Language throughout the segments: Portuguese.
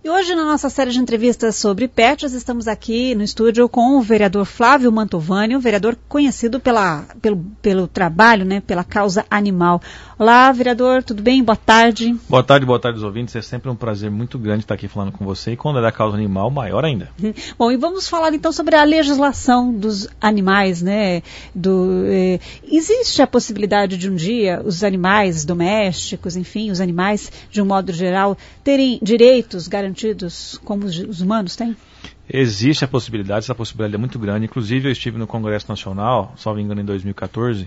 E hoje, na nossa série de entrevistas sobre pets, estamos aqui no estúdio com o vereador Flávio Mantovani, um vereador conhecido pelo trabalho, né, pela causa animal. Olá, vereador, tudo bem? Boa tarde. Boa tarde aos ouvintes. É sempre um prazer muito grande estar aqui falando com você. E quando é da causa animal, maior ainda. Bom, e vamos falar então sobre a legislação dos animais, né? Existe a possibilidade de um dia os animais domésticos, enfim, os animais, de um modo geral, terem direitos garantidos como os humanos têm? Existe a possibilidade, essa possibilidade é muito grande. Inclusive, eu estive no Congresso Nacional, salvo engano, em 2014,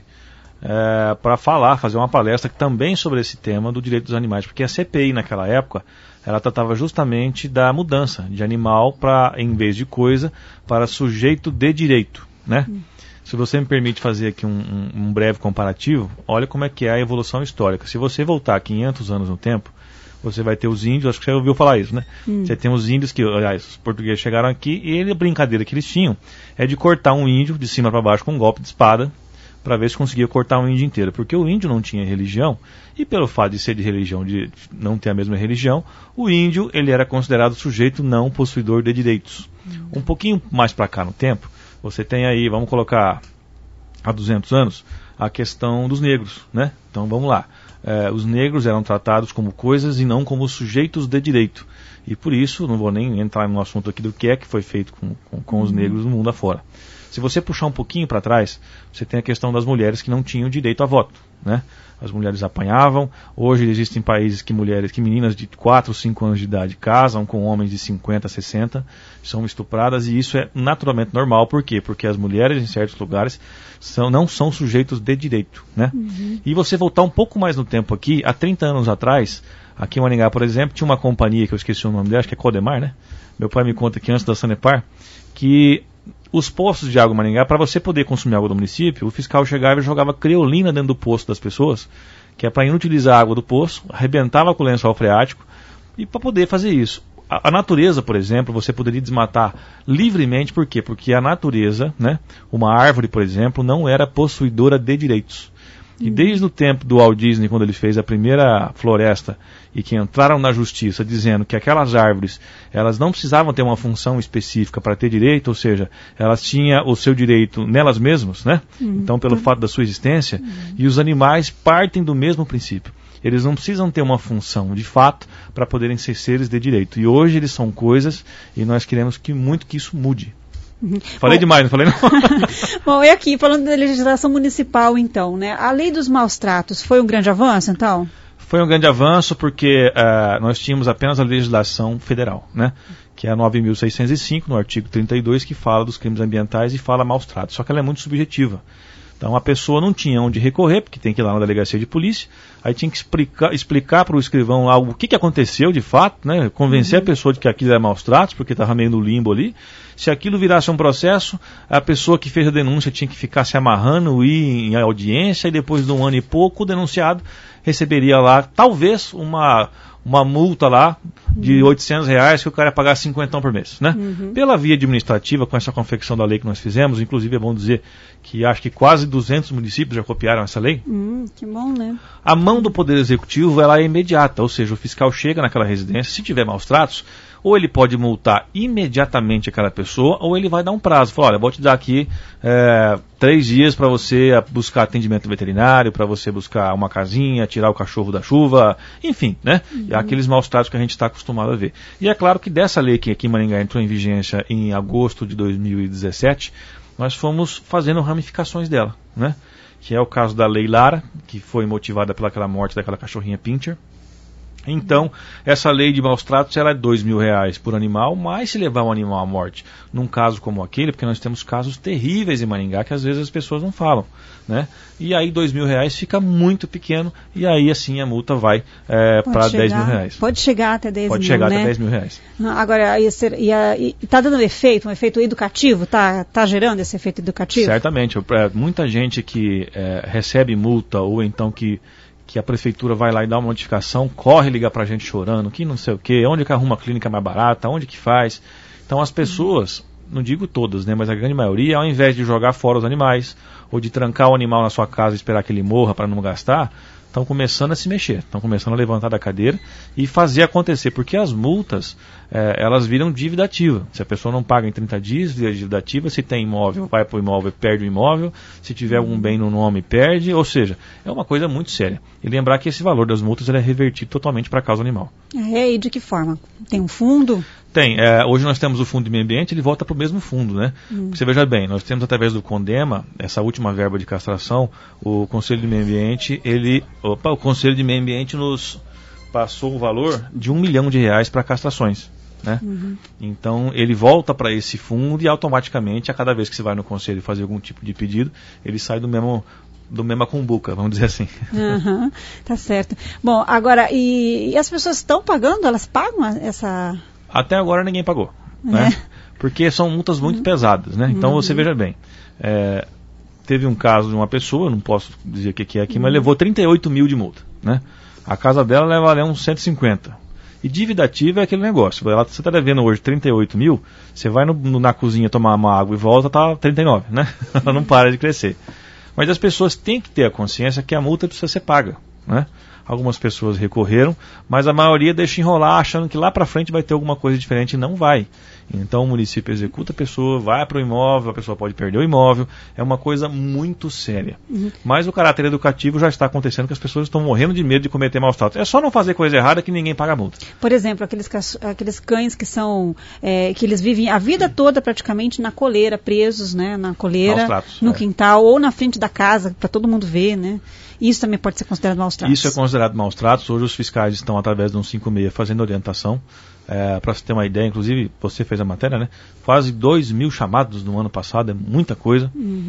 para fazer uma palestra também sobre esse tema do direito dos animais, porque a CPI naquela época, ela tratava justamente da mudança de animal para, em vez de coisa, para sujeito de direito, né? Se você me permite fazer aqui um breve comparativo, olha como é que é a evolução histórica. Se você voltar 500 anos no tempo, você vai ter os índios, acho que você ouviu falar isso, né? Você tem os índios que, aliás, os portugueses chegaram aqui e a brincadeira que eles tinham é de cortar um índio de cima para baixo com um golpe de espada para ver se conseguia cortar um índio inteiro. Porque o índio não tinha religião e pelo fato de ser de religião, de não ter a mesma religião, o índio ele era considerado sujeito não possuidor de direitos. Um pouquinho mais para cá no tempo, você tem aí, vamos colocar há 200 anos, a questão dos negros, né? Então vamos lá. Os negros eram tratados como coisas e não como sujeitos de direito. E por isso, não vou nem entrar no assunto aqui do que é que foi feito com os negros no mundo afora. Se você puxar um pouquinho para trás, você tem a questão das mulheres que não tinham direito a voto, né? As mulheres apanhavam. Hoje existem países que meninas de 4 ou 5 anos de idade casam com homens de 50, 60, são estupradas, e isso é naturalmente normal. Por quê? Porque as mulheres em certos lugares não são sujeitos de direito, né? E você voltar um pouco mais no tempo aqui, há 30 anos atrás, aqui em Maringá, por exemplo, tinha uma companhia que eu esqueci o nome dela, acho que é Codemar, né? Meu pai me conta que antes da Sanepar, que os postos de água em Maringá, para você poder consumir água do município, o fiscal chegava e jogava creolina dentro do poço das pessoas, que é para inutilizar a água do poço, arrebentava com o lençol freático, e para poder fazer isso. A natureza, por exemplo, você poderia desmatar livremente, por quê? Porque a natureza, né, uma árvore, por exemplo, não era possuidora de direitos. E desde o tempo do Walt Disney, quando ele fez a primeira floresta, e que entraram na justiça dizendo que aquelas árvores, elas não precisavam ter uma função específica para ter direito, ou seja, elas tinham o seu direito nelas mesmas, né? Então, pelo fato da sua existência, e os animais partem do mesmo princípio. Eles não precisam ter uma função, de fato, para poderem ser seres de direito. E hoje eles são coisas, e nós queremos muito que isso mude. Falei demais, não falei não? Bom, e aqui, falando da legislação municipal, então, né? A lei dos maus tratos foi um grande avanço, então? Foi um grande avanço porque nós tínhamos apenas a legislação federal, né? Que é a 9.605, no artigo 32, que fala dos crimes ambientais e fala maus tratos. Só que ela é muito subjetiva. Então a pessoa não tinha onde recorrer, porque tem que ir lá na delegacia de polícia, aí tinha que explicar para o escrivão lá o que aconteceu de fato, né? Convencer a pessoa de que aquilo é maus tratos, porque estava meio no limbo ali. Se aquilo virasse um processo, a pessoa que fez a denúncia tinha que ficar se amarrando, ir em audiência, e depois de um ano e pouco o denunciado receberia lá, talvez, uma multa lá de R$800 que o cara ia pagar 50 por mês, né? Pela via administrativa, com essa confecção da lei que nós fizemos, inclusive é bom dizer que acho que quase 200 municípios já copiaram essa lei. Que bom, né? A mão do Poder Executivo ela é imediata, ou seja, o fiscal chega naquela residência, se tiver maus tratos, ou ele pode multar imediatamente aquela pessoa, ou ele vai dar um prazo. Fala, olha, vou te dar aqui 3 dias para você buscar atendimento veterinário, para você buscar uma casinha, tirar o cachorro da chuva, enfim, né? Aqueles maus tratos que a gente está acostumado a ver. E é claro que dessa lei que aqui em Maringá entrou em vigência em agosto de 2017, nós fomos fazendo ramificações dela, né? Que é o caso da Lei Lara, que foi motivada pelaquela morte daquela cachorrinha Pinscher. Então, essa lei de maus tratos ela é R$2.000 por animal, mas se levar um animal à morte, num caso como aquele, porque nós temos casos terríveis em Maringá que às vezes as pessoas não falam, né? E aí R$2.000 fica muito pequeno, e aí assim a multa vai para R$10.000. Pode chegar até 10 Pode mil, chegar né? até R$10.000. Agora, está dando efeito, um efeito educativo? Está gerando esse efeito educativo? Certamente. Muita gente que recebe multa, ou então que a prefeitura vai lá e dá uma notificação, corre ligar pra gente chorando, que não sei o que, onde que arruma a clínica mais barata, onde que faz. Então as pessoas, não digo todas, né, mas a grande maioria, ao invés de jogar fora os animais, ou de trancar o animal na sua casa e esperar que ele morra para não gastar, estão começando a se mexer, estão começando a levantar da cadeira e fazer acontecer, porque as multas, elas viram dívida ativa. Se a pessoa não paga em 30 dias, vira dívida ativa. Se tem imóvel, vai para o imóvel, perde o imóvel. Se tiver algum bem no nome, perde. Ou seja, é uma coisa muito séria. E lembrar que esse valor das multas é revertido totalmente para a causa animal. E de que forma? Tem um fundo? Tem. Hoje nós temos o Fundo de Meio Ambiente, ele volta para o mesmo fundo, né? Você veja bem, nós temos através do CONDEMA, essa última verba de castração, o Conselho de Meio Ambiente, o Conselho de Meio Ambiente nos passou o valor de R$1 milhão para castrações, né? Então ele volta para esse fundo e automaticamente, a cada vez que você vai no Conselho fazer algum tipo de pedido, ele sai do mesma cumbuca, vamos dizer assim. Tá certo. Bom, agora, e as pessoas estão pagando? Elas pagam essa... Até agora ninguém pagou, né? Porque são multas muito pesadas, né? Então você veja bem, teve um caso de uma pessoa, não posso dizer o que é aqui, mas levou 38 mil de multa, né? A casa dela leva uns 150. E dívida ativa é aquele negócio. Você está devendo hoje 38 mil, você vai na cozinha tomar uma água e volta, tá 39, né? Ela não para de crescer. Mas as pessoas têm que ter a consciência que a multa precisa ser paga, né? Algumas pessoas recorreram, mas a maioria deixa enrolar achando que lá para frente vai ter alguma coisa diferente e não vai. Então o município executa a pessoa, vai para o imóvel, a pessoa pode perder o imóvel, é uma coisa muito séria. Mas o caráter educativo já está acontecendo, que as pessoas estão morrendo de medo de cometer maus tratos. É só não fazer coisa errada que ninguém paga a multa. Por exemplo, aqueles cães que são, que eles vivem a vida toda praticamente na coleira, presos, né, na coleira, tratos, no quintal ou na frente da casa, para todo mundo ver, né? Isso também pode ser considerado maus tratos? Isso é considerado maus tratos. Hoje os fiscais estão, através do 156, fazendo orientação. Para você ter uma ideia, inclusive, você fez a matéria, né? Quase 2.000 chamados no ano passado, é muita coisa.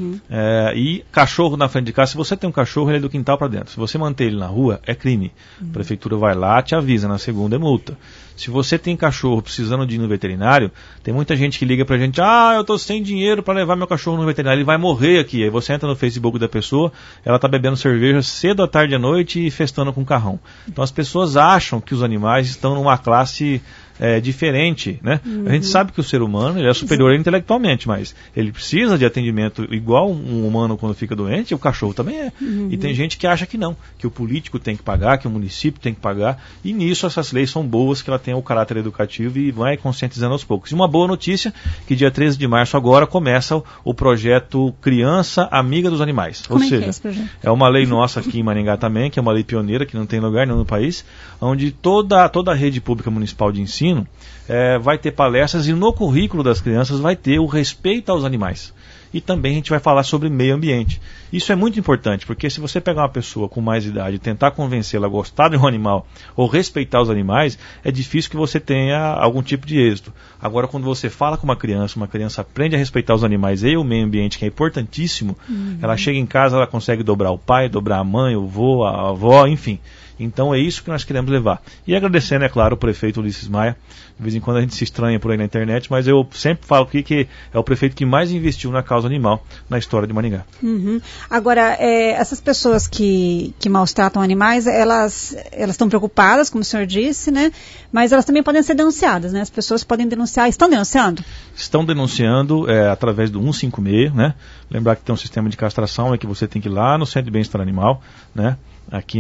E cachorro na frente de casa, se você tem um cachorro, ele é do quintal para dentro. Se você manter ele na rua, é crime. A prefeitura vai lá, te avisa, na segunda é multa. Se você tem cachorro precisando de ir no veterinário, tem muita gente que liga pra gente, eu tô sem dinheiro para levar meu cachorro no veterinário, ele vai morrer aqui. Aí você entra no Facebook da pessoa, ela tá bebendo cerveja cedo à tarde à noite e festando com carrão. Então as pessoas acham que os animais estão numa classe diferente, né? A gente sabe que o ser humano ele é superior intelectualmente, mas ele precisa de atendimento igual um humano quando fica doente, o cachorro também é. E tem gente que acha que não, que o político tem que pagar, que o município tem que pagar, e nisso essas leis são boas, que ela tem o caráter educativo e vai conscientizando aos poucos. E uma boa notícia, que dia 13 de março agora começa o projeto Criança Amiga dos Animais. Como é esse projeto? É uma lei nossa aqui em Maringá também, que é uma lei pioneira, que não tem lugar nenhum no país, onde toda a rede pública municipal de ensino vai ter palestras e no currículo das crianças vai ter o respeito aos animais. E também a gente vai falar sobre meio ambiente. Isso é muito importante, porque se você pegar uma pessoa com mais idade e tentar convencê-la a gostar de um animal ou respeitar os animais, é difícil que você tenha algum tipo de êxito. Agora, quando você fala com uma criança aprende a respeitar os animais e o meio ambiente, que é importantíssimo, ela chega em casa, ela consegue dobrar o pai, dobrar a mãe, o vô, a avó, enfim. Então é isso que nós queremos levar. E agradecendo, é claro, o prefeito Ulisses Maia. De vez em quando a gente se estranha por aí na internet, mas eu sempre falo que é o prefeito que mais investiu na causa animal na história de Maringá. Agora, essas pessoas que maltratam animais, elas estão preocupadas, como o senhor disse, né? Mas elas também podem ser denunciadas, né? As pessoas podem denunciar. Estão denunciando? Estão denunciando através do 156, né? Lembrar que tem um sistema de castração, que você tem que ir lá no Centro de Bem-Estar Animal, né? Aqui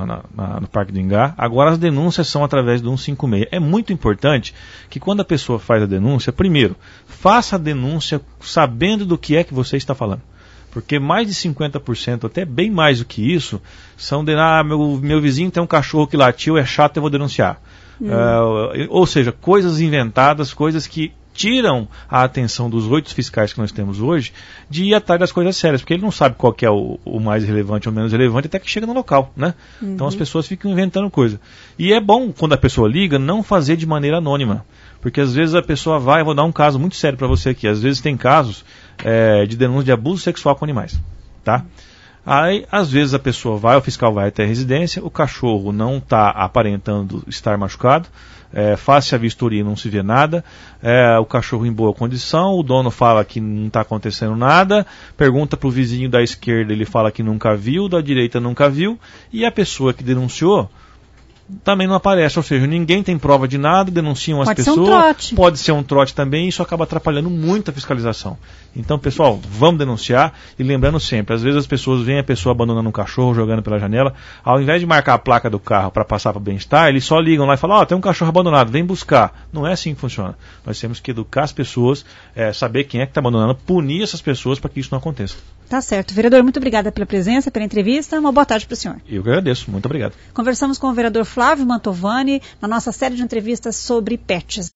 no Parque do Ingá. Agora as denúncias são através do 156. É muito importante que quando a pessoa faz a denúncia, primeiro, faça a denúncia sabendo do que é que você está falando. Porque mais de 50%, até bem mais do que isso, são de, meu vizinho tem um cachorro que latiu, é chato, eu vou denunciar. Ou seja, coisas inventadas, coisas que tiram a atenção dos 8 fiscais que nós temos hoje de ir atrás das coisas sérias, porque ele não sabe qual que é o mais relevante ou menos relevante até que chega no local, né? Então as pessoas ficam inventando coisa. E é bom, quando a pessoa liga, não fazer de maneira anônima, porque às vezes a pessoa vai, eu vou dar um caso muito sério para você aqui, às vezes tem casos de denúncia de abuso sexual com animais, tá? Aí, às vezes a pessoa vai, o fiscal vai até a residência, o cachorro não está aparentando estar machucado, faz-se a vistoria e não se vê nada, o cachorro em boa condição, o dono fala que não está acontecendo nada, pergunta para o vizinho da esquerda, ele fala que nunca viu, da direita nunca viu, e a pessoa que denunciou também não aparece, ou seja, ninguém tem prova de nada, denunciam as pessoas. Pode ser um trote. Pode ser um trote também, e isso acaba atrapalhando muito a fiscalização. Então, pessoal, vamos denunciar, e lembrando sempre, às vezes as pessoas veem a pessoa abandonando um cachorro, jogando pela janela, ao invés de marcar a placa do carro para passar para o bem-estar, eles só ligam lá e falam, tem um cachorro abandonado, vem buscar. Não é assim que funciona. Nós temos que educar as pessoas, saber quem é que está abandonando, punir essas pessoas para que isso não aconteça. Tá certo. Vereador, muito obrigada pela presença, pela entrevista. Uma boa tarde para o senhor. Eu que agradeço. Muito obrigado. Conversamos com o vereador Flávio Mantovani na nossa série de entrevistas sobre pets.